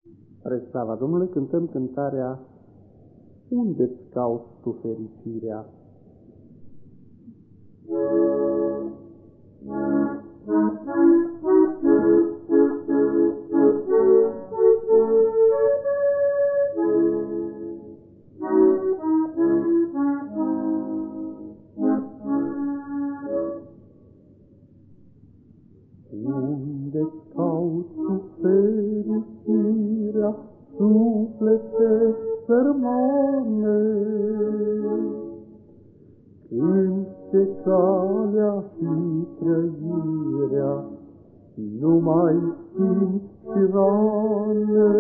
Spre slava Domnului cântăm cântarea Unde-ți cauți tu fericirea? Unde-ți cauți tu fericirea, suflete sărmane? Când ce calea și trăirea nu mai simți și rane,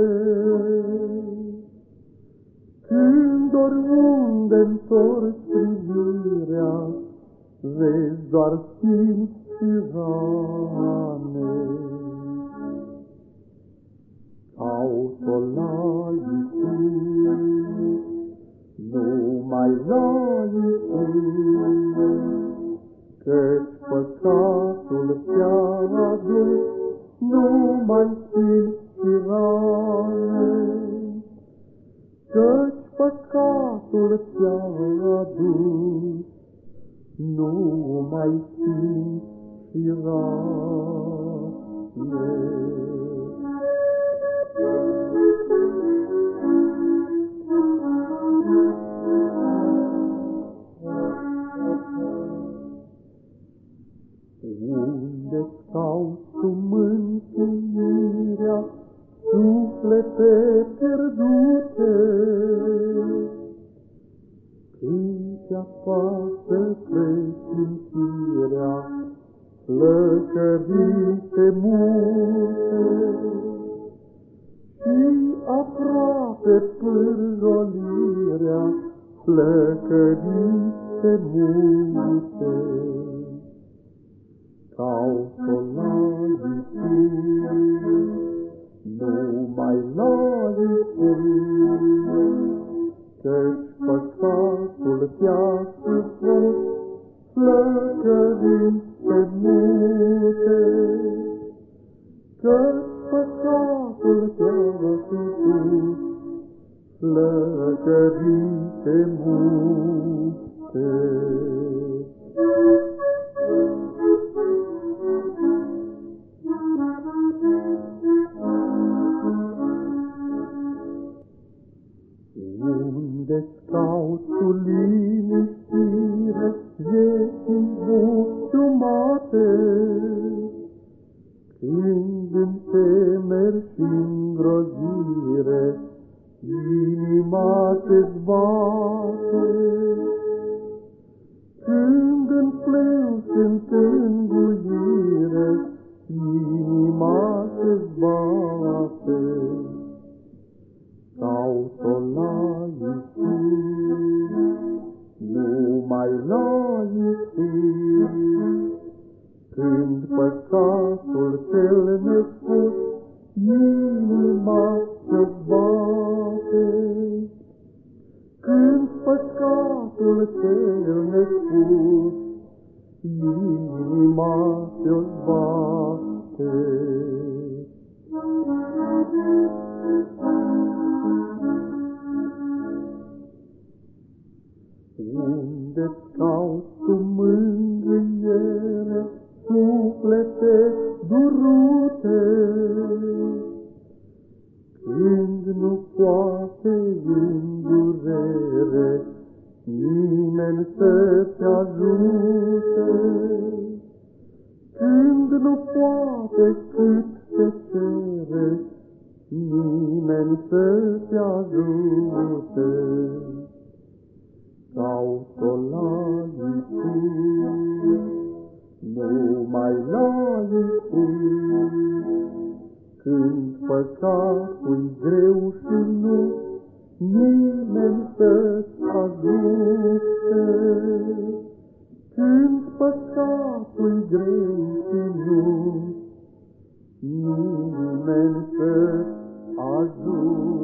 când oriunde întorci privirea, vezi doar simți și rane. Caut-o la Iisus, numai la Iisus, căci păcatul ți-a adus numai simți și rane. Căci păcatul ți-a adus numai simți și rane. Unde-ți cauți tu mântuirea, suflete pierdute? Când te-apasă presimțirea, flăcărite mute, și aproape pârjolirea, flăcărite mute. Caut-o la Iisus, numai la Iisus, căci păcatul ți-a supus flăcărite mute. Căci păcatul ți-a supus flăcărite mute. Unde-ți cauți tu liniștire, vieții buciumate? Când în temeri și-n grozire inima te-ți bate, când în plâns și-n tânguire inima te-ți bate. Caut-o la Iisus, numai la Iisus, când păcatul cel nespus inima te-ți bate. Când păcatul cel nespus inima te-ți bate. Unde-ți cauți tu mângâiere, suflete durute? Când nu poate în durere nimeni să-ți ajute, când nu poate cât te cere nimeni să-ți ajute. Caut-o la Iisus, numai la Iisus, când păcatul-i greu și nu nimeni să-ți ajute. Când păcatul-i greu și nu nimeni să-ți ajute.